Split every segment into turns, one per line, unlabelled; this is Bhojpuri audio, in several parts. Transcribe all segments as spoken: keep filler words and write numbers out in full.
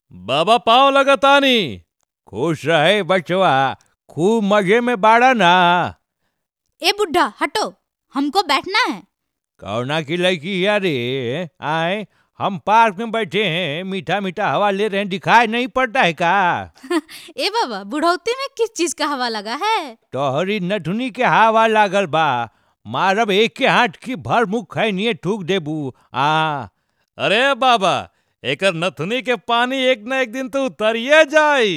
बाबा पाँव लगतानी। खुश रहे बचवा, खूब मजे में बाड़ा ना।
ए बुढ़ा हटो, हमको बैठना है।
कौना की लड़की यारे, आए हम पार्क में बैठे हैं, मीठा मीठा हवा ले रहे हैं, दिखाई नहीं पड़ता है का?
ए बाबा, बुढ़ौती में किस चीज का हवा लगा है?
तोहरी नथुनी के हवा लागल बा। मारब एक के हाथ की भर मुख खैनिए ठूक देबू। आ अरे बाबा, एकर नथुनी के पानी एक न एक दिन तो उतरिए जाई।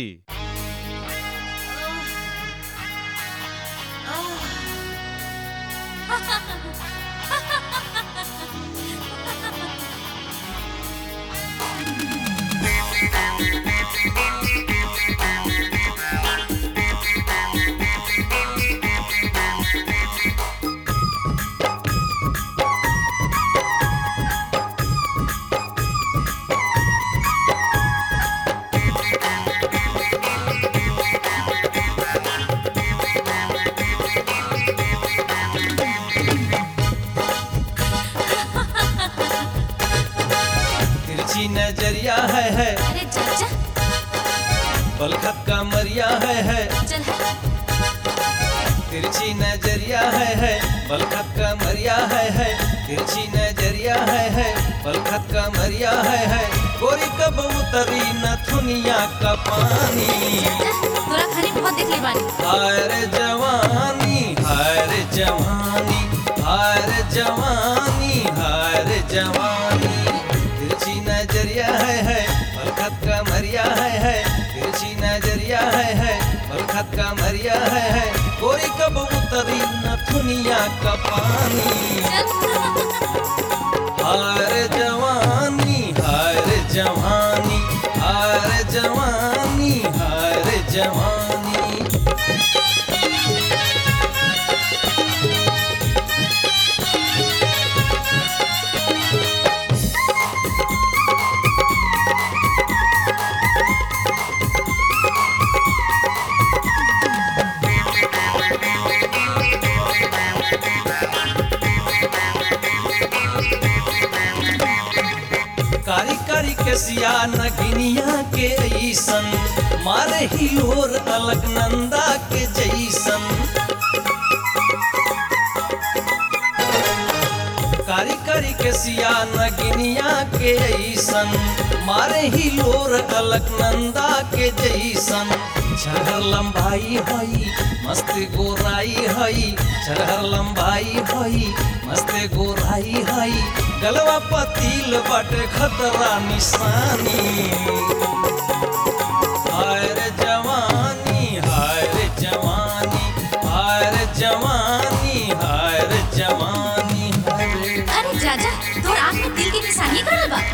तिरछी नजरिया है है
अरे चाचा,
बलखत का मरिया है है
चल है।
तिरछी नजरिया है है बलखत का मरिया है है तिरछी नजरिया है है बलखत का मरिया है है गोरी कब उतरी नथुनिया का पानी।
तोरा खाली बहुत देख ले बानी।
हाय रे जवानी हाय रे जवानी हाय रे जवानी हाय रे जवानी। तिरछी नजरिया है है बलखत का मरिया है है तिरछी नजरिया है है बलखत का मरिया है है गोरी कब उतरी नथुनिया का पानी। हाय रे जवानी हाय रे जवानी हाय रे जवानी हाय रे जवानी। कारी कारी के सिया नगिनिया के ऐसन मारे ही लोर अलकनंदा के जैसन। कारी कारी के सिया नगिनिया के ऐसन मारे ही लोर अलकनंदा के जैसन। छरहर लंबाई हई मस्त गोराई हई छरहर लंबाई हई मस्त गोराई हई गलवा पतील बाटे खतरा निशानी। हाय रे जवानी हाय रे जवानी हाय रे जवानी हाय रे जवानी हाय रे।
अरे चाचा, तोर आँख में दिल की निशानी करल बा।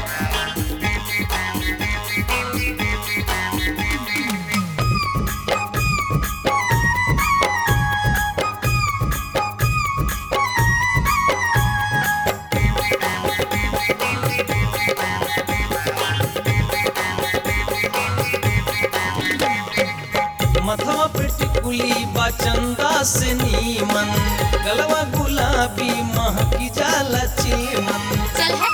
मथवा पे टिकुली बाचंदा से नीमन गलवा गुलाबी महकी जाला चिलमन।
चल है।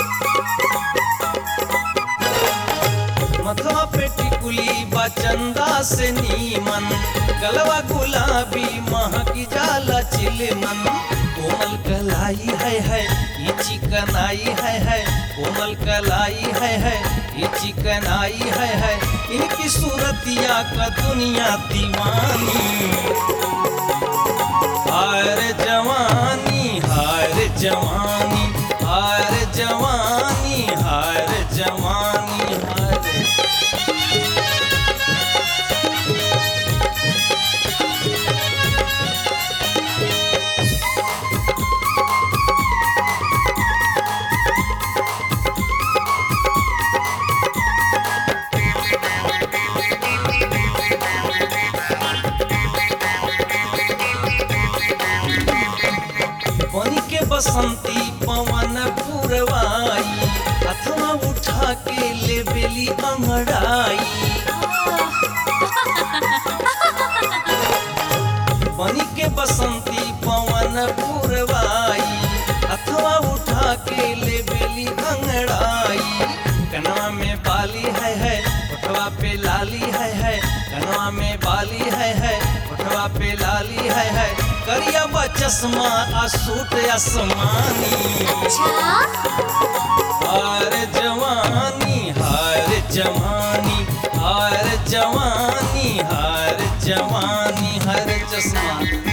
मथवा पे टिकुली बाचंदा से नीमन गलवा गुलाबी महकी जाला चिलमन। कोमल कलाई है है ये चिकनाई है है कोमल कलाई है है ये चिकनाई है है इनकी सूरतिया का दुनिया दीवानी। हाय रे जवानी हाय रे जवानी हाय रे जवानी हाय रे जवानी हाय रे। बनी के बसंती पवन पुरवाई अथवा उठा के ले बेली अंगड़ाई। बनी के बसंती पवन पुरवाई अथवा उठा के ले बेली अंगड़ाई। कनवा में बाली है है होठवा पे लाली है है कनवा में बाली है है होठवा पे लाली है है करिया बा चश्मा आ सूट आसमानी हार जवानी हार जवानी हार जवानी हार जवानी हर चश्मा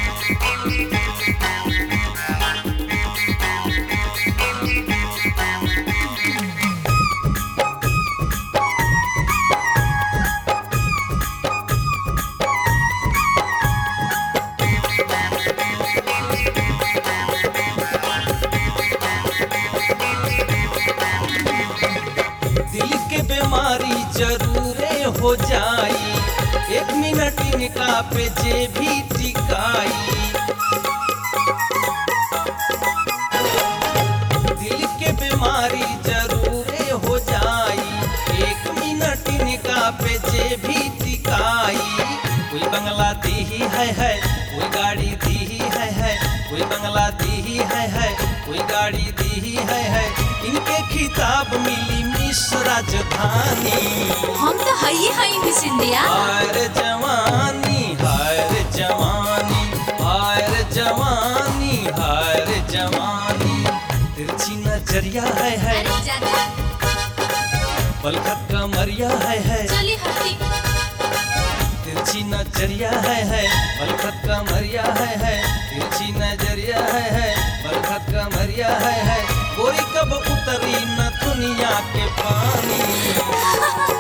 बीमारी जरूरे हो जाई एक मिनट इनका पे जे भी टिकाई दिल के बीमारी जरूरे हो जाई एक मिनट इनका पे जे भी टिकाई कोई बंगला दी है है कोई गाड़ी दी है है कोई बंगला दी है है कोई गाड़ी दी है है इनके खिताब मिली मिस राजधानी
हम तो हई हई मिस इंडिया
हार जवानी हार जवानी हार जवानी हार जवानी तिरछी नजरिया है है
अरे जाजा
बलखत का मरिया है है
चली हटी
तिरछी नजरिया है है बलखत का मरिया है है तिरछी नजरिया है है बलखत का मरिया है है गोरी कब उतरी न दुनिया के पानी